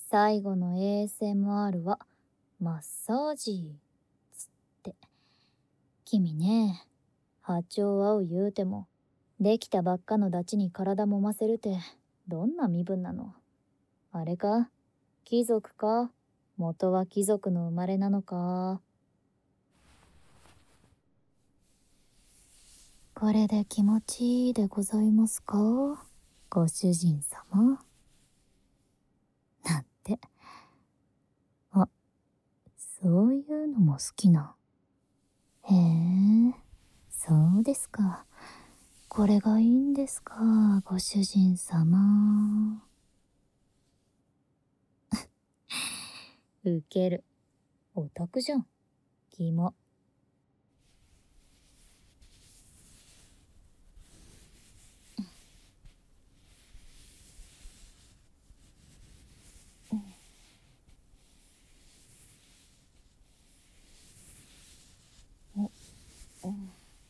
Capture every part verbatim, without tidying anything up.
最後の エーエスエムアール はマッサージつって。君ね、波長合う言うてもできたばっかのダチに体揉ませるってどんな身分なの？あれか？貴族か？元は貴族の生まれなのか？これで気持ちいいでございますか、ご主人様。なんて。あ、そういうのも好きな。へえ、そうですか。これがいいんですか、ご主人様。ウケる。オタクじゃん。キモ。お、お、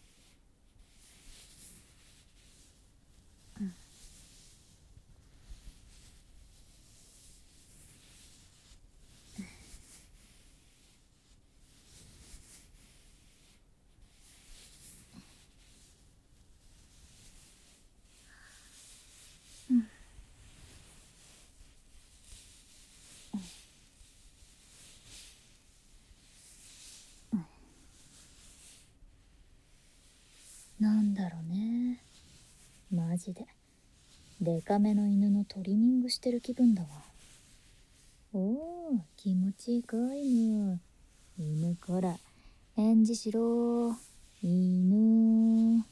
なんだろうね。マジで。デカめの犬のトリミングしてる気分だわ。おー、気持ちいいか、犬。犬こら、返事しろ。犬。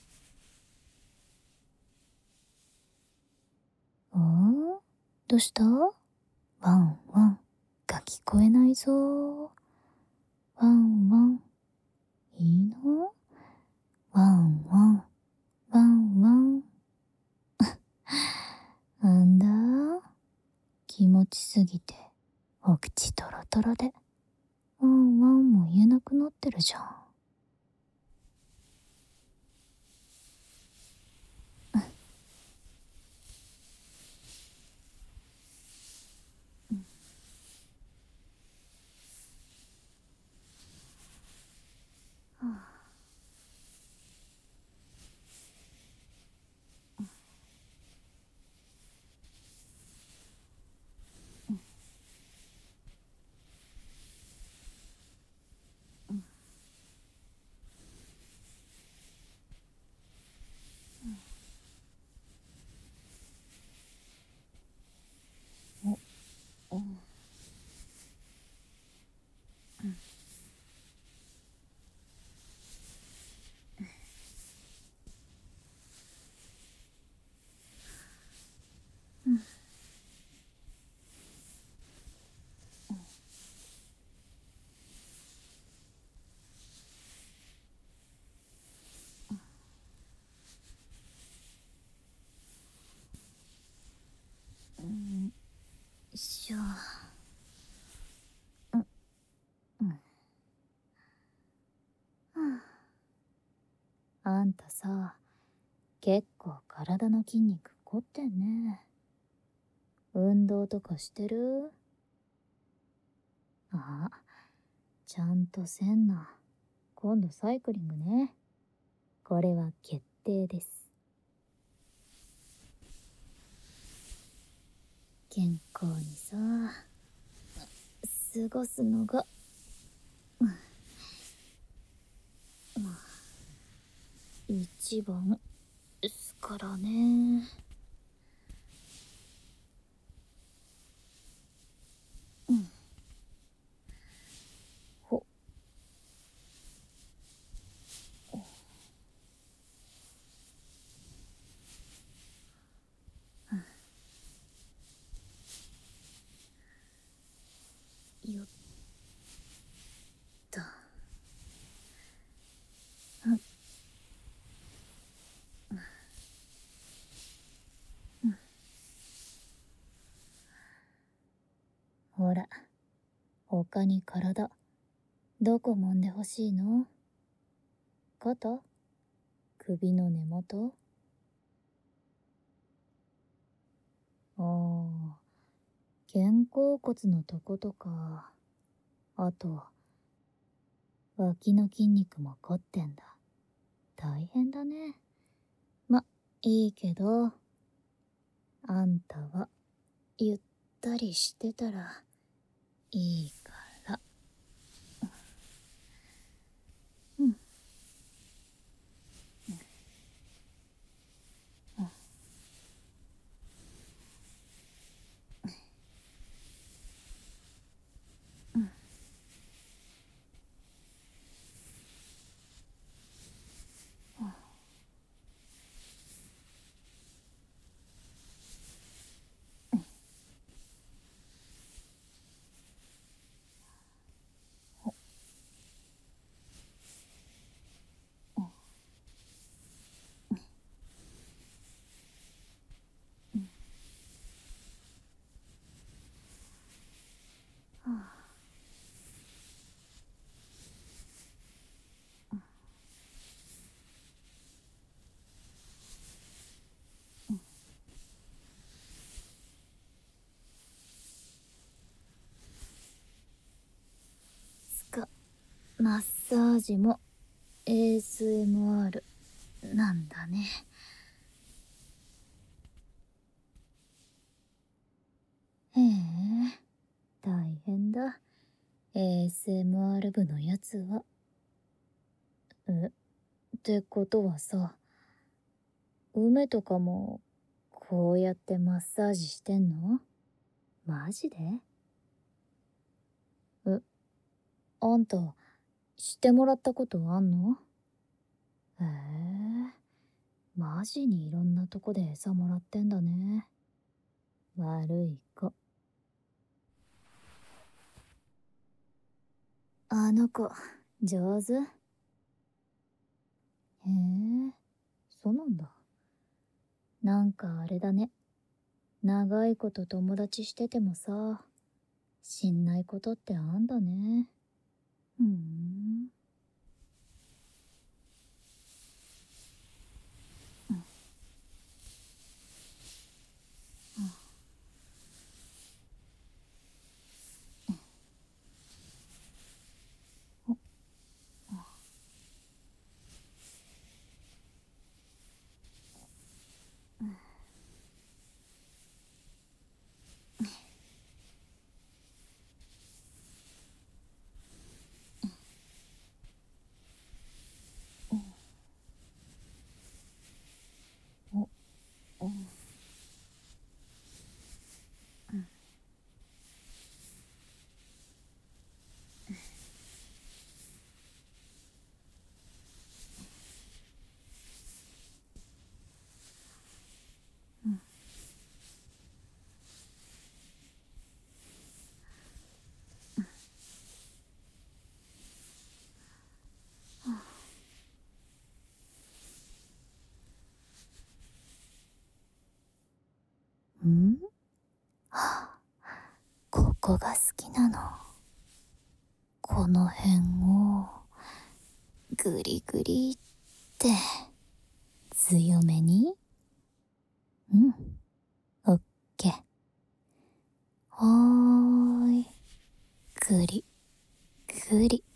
おー、どうした？ワンワンが聞こえないぞ。ワンワン、いいの？ワンワン、ワンワン。なんだ？気持ちすぎて、お口トロトロで、ワンワンも言えなくなってるじゃん。お、うんしょ。うんうんあんたさ、結構体の筋肉凝ってんね。運動とかしてる？あ、ちゃんとせんな。今度サイクリングね。これは決定です。健康にさ、過ごすのが、一番ですからね。うんほよっと。うんほら、他に体どこ揉んでほしいの？肩？首の根元？あー、 肩甲骨のとことか、あと脇の筋肉も凝ってんだ。大変だね。ま、いいけど、あんたはゆったりしてたらいいから。うん。スカマッサージも エーエスエムアール なんだね。へえ、大変だ。エーエスエムアール 部のやつは。え、ってことはさ、梅とかもこうやってマッサージしてんの？マジで？え、あんたしてもらったことあんの？へえ、マジにいろんなとこで餌もらってんだね。悪い子。あの子、上手？へえ、そうなんだ。なんかあれだね。長いこと友達しててもさ、知んないことってあんだね。ふーん。お、お、ん？はあ、ここが好きなの。この辺をグリグリって強めに。うん、オッケー。はーい、グリグリ。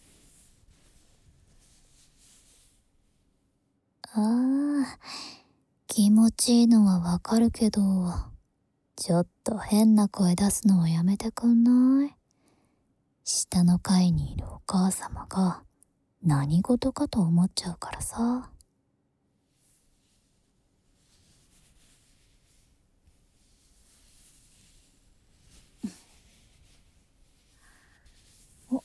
ああ、気持ちいいのはわかるけど、ちょっと変な声出すのはやめてくんない？下の階にいるお母様が何事かと思っちゃうからさ。お、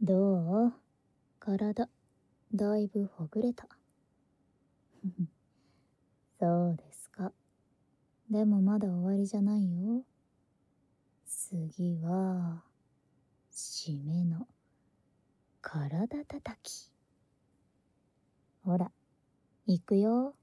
どう？体、だいぶほぐれた。そうですか。でもまだ終わりじゃないよ。次は、締めの、体叩き。ほら、行くよ。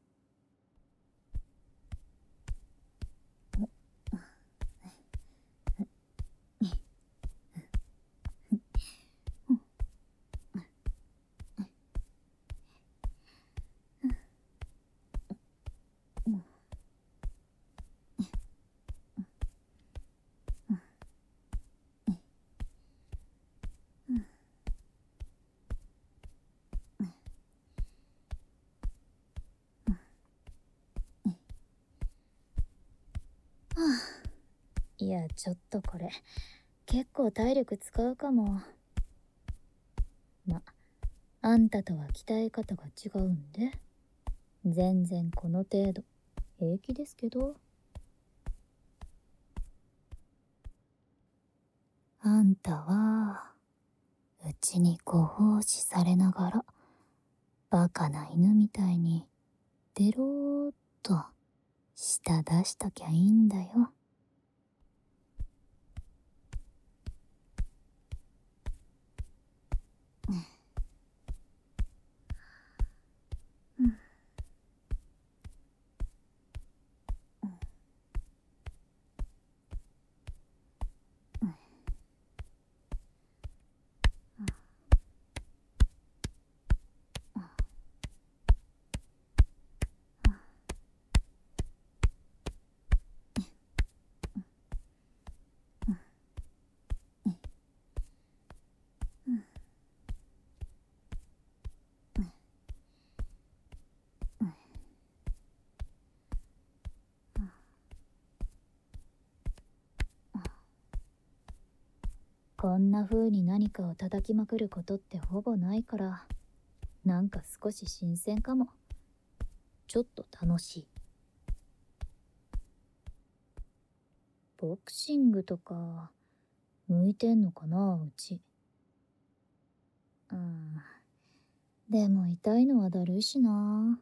いや、ちょっとこれ、結構体力使うかも。ま、あんたとは鍛え方が違うんで、全然この程度、平気ですけど。あんたは、うちにご奉仕されながら、バカな犬みたいに、デローっと、舌出しときゃいいんだよ。こんな風に何かを叩きまくることってほぼないから、なんか少し新鮮かも。ちょっと楽しい。ボクシングとか、向いてんのかな、うち。うん。でも痛いのはだるいしな。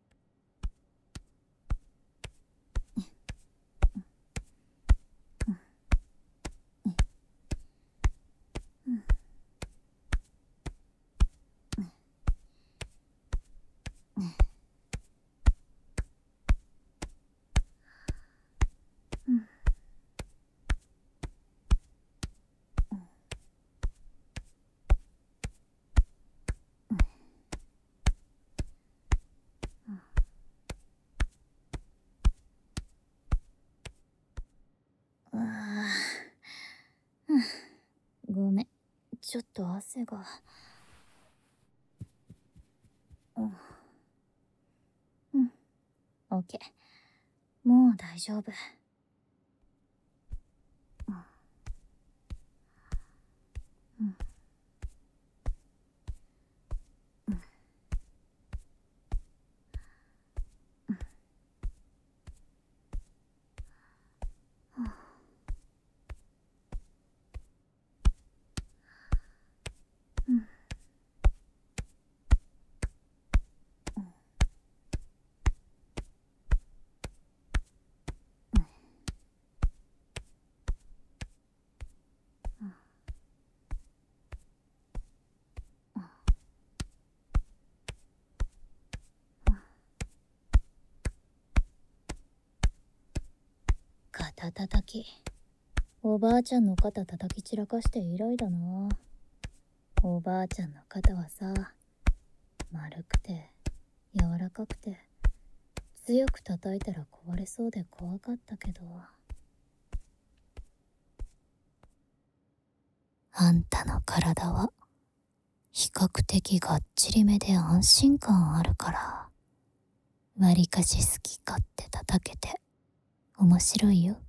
ごめん、ちょっと汗が。うん、うん、オッケー。もう大丈夫。うん、肩叩き。おばあちゃんの肩叩き散らかして以来だな。おばあちゃんの肩はさ、丸くて柔らかくて強く叩いたら壊れそうで怖かったけど、あんたの体は比較的がっちりめで安心感あるから、わりかし好き勝手叩けて面白いよ。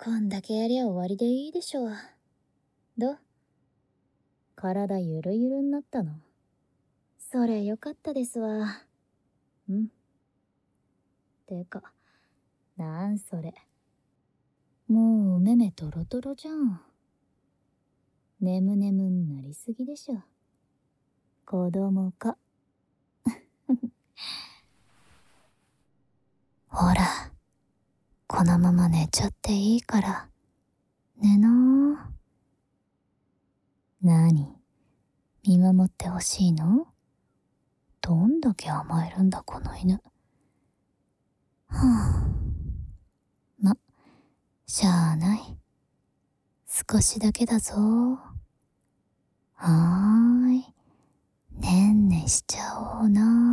こんだけやりゃ終わりでいいでしょ。どう？体ゆるゆるになったの？それよかったですわ。ん？てか、なんそれ。もうお目目トロトロじゃん。眠眠になりすぎでしょ。子供か。ほら、このまま寝ちゃっていいから、寝なー。なに、見守ってほしいの？どんだけ甘えるんだこの犬。はあ、ま、しゃあない。少しだけだぞ。はーい、ねんねしちゃおうな。